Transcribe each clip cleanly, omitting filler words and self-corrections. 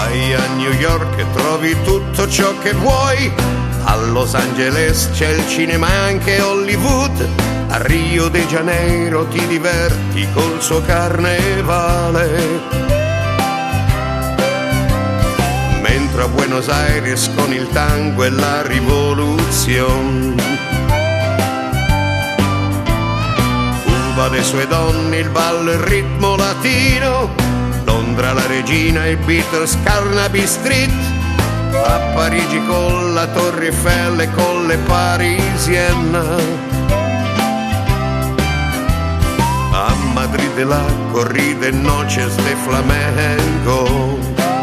Vai a New York e trovi tutto ciò che vuoi. A Los Angeles c'è il cinema e anche Hollywood. A Rio de Janeiro ti diverti col suo carnevale. Mentre a Buenos Aires con il tango e la rivoluzione. Cuba le sue donne, il ballo e il ritmo latino. Londra la regina, i Beatles, Carnaby Street. A Parigi con la Torre Eiffel e con le Parisienne. A Madrid la corrida e noches de flamenco.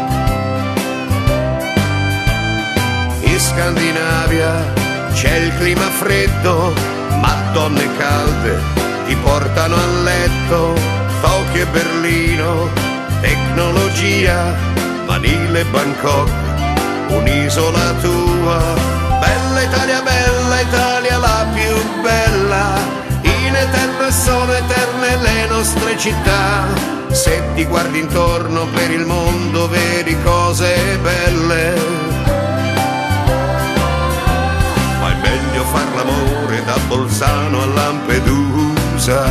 In Scandinavia c'è il clima freddo, ma donne calde ti portano a letto. Tokyo e Berlino, tecnologia, Manila e Bangkok, un'isola tua. Bella Italia la più bella. In eterno sono eterne le nostre città. Se ti guardi intorno per il mondo vedi cose belle. Ma è meglio far l'amore da Bolzano a Lampedusa.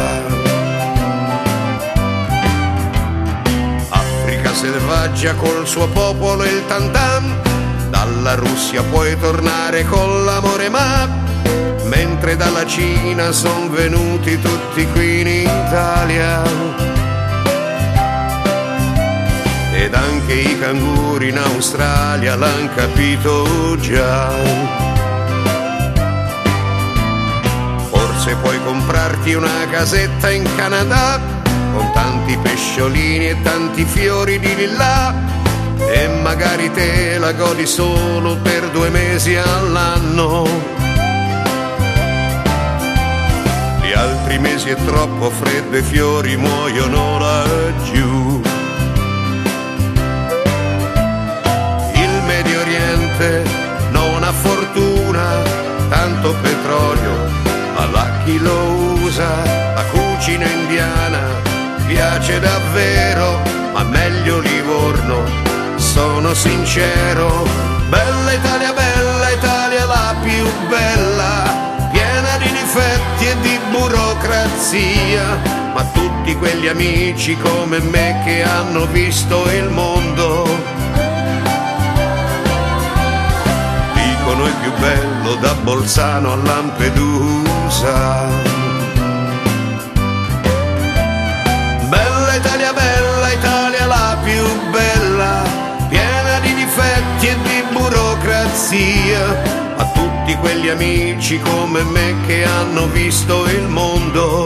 Africa selvaggia col suo popolo e il tantam. Dalla Russia puoi tornare con l'amore, ma mentre dalla Cina son venuti tutti qui in Italia. Ed anche i canguri in Australia l'han capito già. Forse puoi comprarti una casetta in Canada con tanti pesciolini e tanti fiori di lilla, e magari te la godi solo per 2 mesi all'anno. Altri mesi è troppo freddo e i fiori muoiono laggiù. Il Medio Oriente non ha fortuna, tanto petrolio, ma là chi lo usa. La cucina indiana piace davvero, ma meglio Livorno, sono sincero. Bella Italia la più bella, piena di difetti e di burocrazia, ma tutti quegli amici come me che hanno visto il mondo dicono è più bello da Bolzano a Lampedusa. Bella Italia la più bella, piena di difetti e di burocrazia, a tutti quegli amici come me che hanno visto il mondo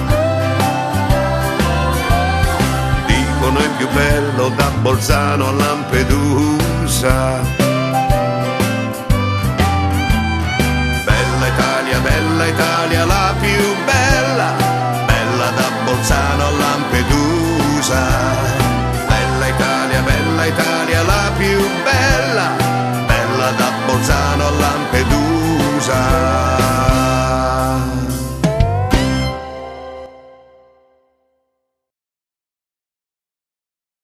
dicono è più bello da Bolzano a Lampedusa. Bella Italia la più bella, bella da Bolzano a Lampedusa.